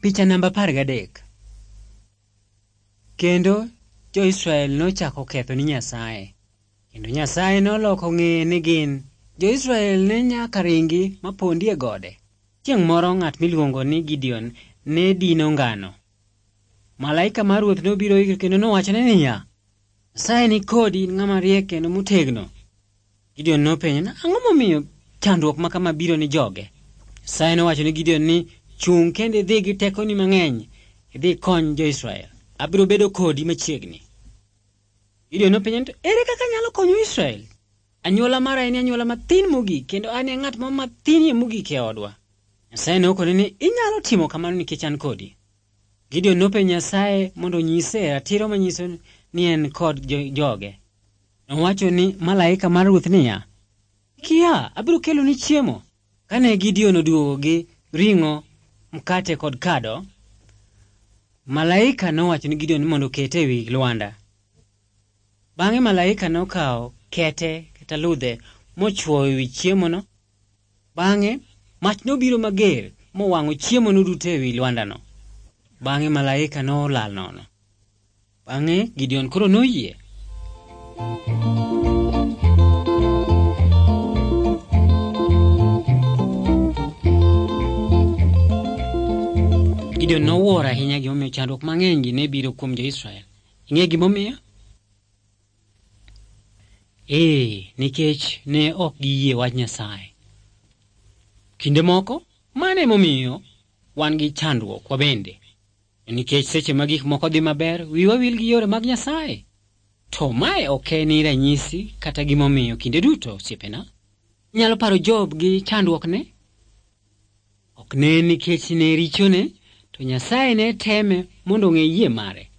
Picha namba 13. Kendo jo-Israel nochako ketho ni Nyasaye. Kendo Nyasaye noloko ng'eye ni gin jo-Israel ne nyaka ringi mapondi e gode. Chieng' moro ng'at miluongo ni Gideon ne dino ngano. Malaika mar Ruoth nobiro ire kendo nowachone niya, Nyasaye ni kodi, ng'ama riek kendo motegno. Gideon nopenjo, ang'o momiyo chandruok ma kama biro ni joge? Nyasaye nowacho ni Gideon ni, chung' kendo idhi gi tekoni mang'eny, idhi kony jo-Israel. Abiro bedo kodi machiegni. Gideon nopenjo, to ere kaka nyalo konyo Israel? Anyuola mara en anyuola mathin mogik, kendo an e ng'at ma mathinie mogik e odwa. Nyasaye nokone ni, inyalo timo kamano nikech an kodi. Gideon nopenjo Nyasaye mondo onyise ratiro manyiso ni en kod joge. Nowacho ni malaika mar Ruoth niya, kia, abiro kelo ni chiemo. Kane Gideon oduogo gi ring'o, mkate kod kado, malaika nowacho ni Gideon mondo kete ewi lwanda. Bang'e malaika nokawo kete kata ludhe mochwoyo ewi chiemono. Bang'e mach nobiro mager mowang'o chiemono duto ewi lwandano. Bang'e malaika nolal nono. Bang'e Gideon koro noyie. Gideon nowuoro ahinya gimomiyo chandruok mang'eny gi ne biro kuom jo-Israel. Ing'e gimomiyo? Nikech ne ok giyie wach Nyasaye. Kinde moko, mano emomiyo wan gi chandruok wabende. Nikech seche ma gik moko dhi maber, wiwa wil gi yore mag Nyasaye. To mae ok en ranyisi kata gimomiyo kinde duto, osiepena. Inyalo paro Job gi chandruokne? Ok ne nikech ne richone, to Nyasaye ne teme mondo ong'e yie mare.